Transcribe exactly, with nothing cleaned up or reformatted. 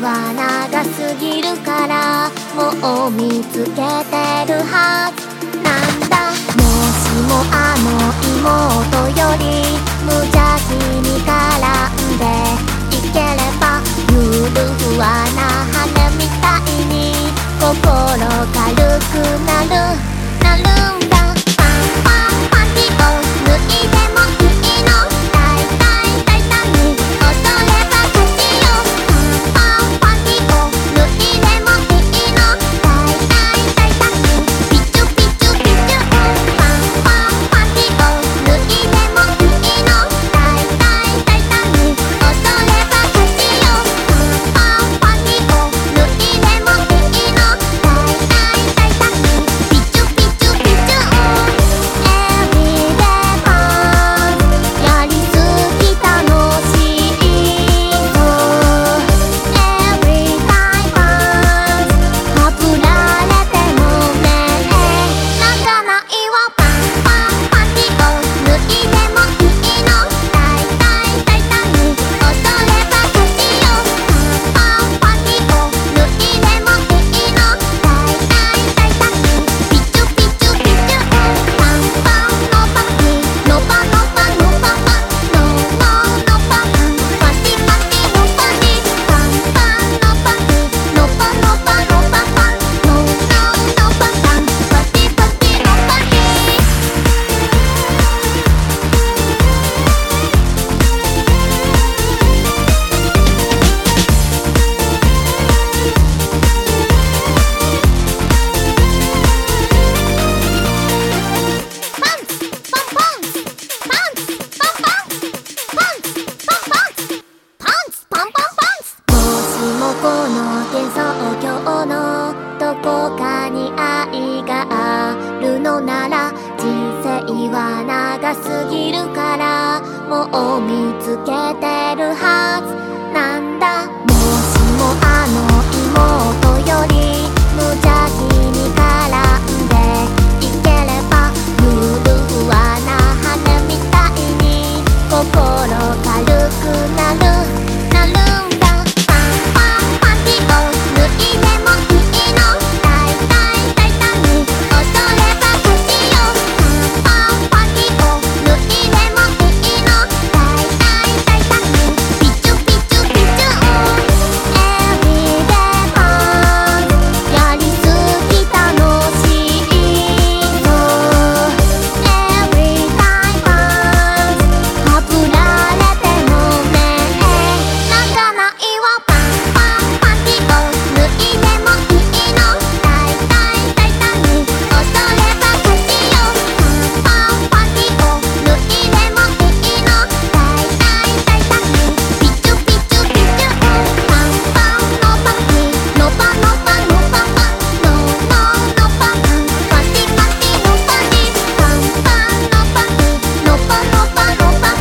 は長すぎるからもう見つけてるはずなんだ。もしもあの妹より無邪気に絡んでいければ、ゆるふわな羽みたいに心軽くなるなるんだ。パンパンパンティを脱いでもいいの？大体大胆に踊れば勝ちよ。パンパンパンティを脱いでもいいの？大体大胆にピチュピチュピチュ。パンパンパンティを脱いでもいいの？大体大胆に踊れば勝ちよ。パンパンパンティを脱いでもいいの？大体大胆にピチュピチュピチュ。Everyday pants やりすぎ楽しいぞ。Everyday pants はぶられてもね泣かないわ。パンパンパンティを脱いでもいいの？大体大胆に踊れば勝ちよ。パンパンパンティを脱いでもいいの？大体大胆にピチュピチュピチュ。パンパンのパンティのパのパのパパのののパンパンティパンティのパンティ。パンパンのパンティのパのパのパパのののパンパンパンティパンティのパンティ。パンツパンパンツパンツパンパンツパンツパンパンツパンツパンパンパンツ。もしもこの幻想郷のどこかに愛があるのなら、人生は長すぎるからもう見つけてるはずなん